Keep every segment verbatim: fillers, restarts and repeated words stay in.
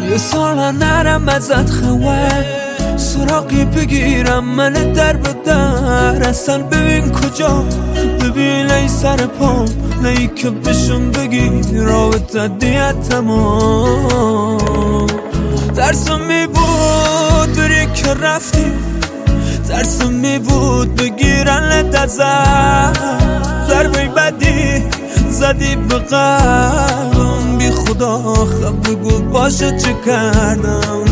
یه سال من نرم ازت خواه سراغی بگیرم من در به در اصلا ببین کجا ببین ای سر پام نهی که بشون بگی رابطه دیت تمام ترسم می بود بری که رفتی ترسم می بود بگیرن لدزر ضربه بدی زدی به قلبم بی خدا خب بگو باشه چه کردم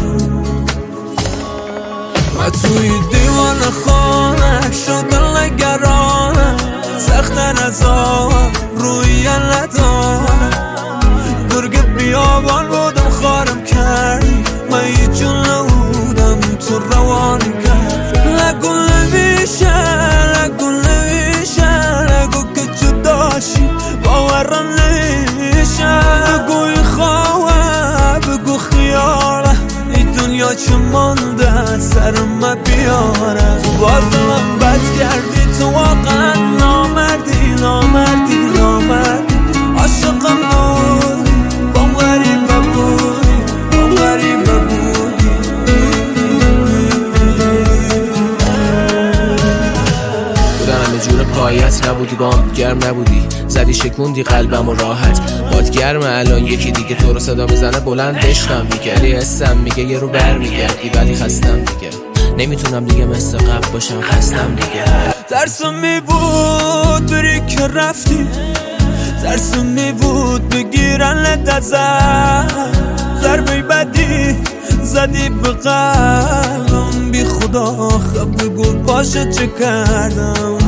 من توی دیوان خانه شدن نگرانه سختن از آب روی ندارم گرگ بیابان بودم خارم کردی من یه جون نبودم تو روانی کرد نگو نمیشه نگو نمیشه نگو که جداشی باورم نمیشه بگو این خواه بگو خیاله این دنیا چه مانده سر من بیاره تو باز من بد کردی تو واقعا نامردی نامردی نامردی عاشقم بودی بام غریبه بودی بام غریبه بودی بودنم یه جور پایت نبودی بام گرم نبودی زدی شکوندی قلبم و راحت باد گرم الان یکی دیگه تو رو صدا میزنه بلند عشقم میگردی حسم میگه یه رو بر میگردی ولی خستم دیگه نمیتونم دیگه مثل قبل باشم خستم دیگه ترسم می بود بری که رفتی ترسم می بود بگیرن لدزر ضربه بدی زدی به قلبم بی خدا خب بگو باشه چه کردم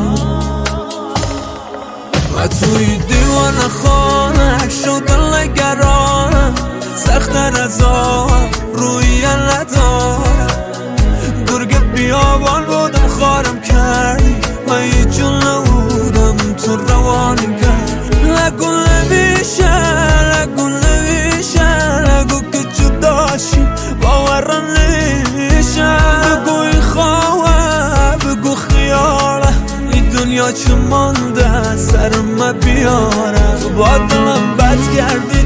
من توی دیوان خانه شدن نگرانم سختن از آب روی ندارم گرگ بیابان بودم خارم کردی من یه جون نبودم تو روانی کرد نگو نمیشه نگو نمیشه نگو که جداشی باورم نمیشه بگو این خواه بگو خیاله این دنیا چه مانده سر من بیاره تو با دلم بد کردی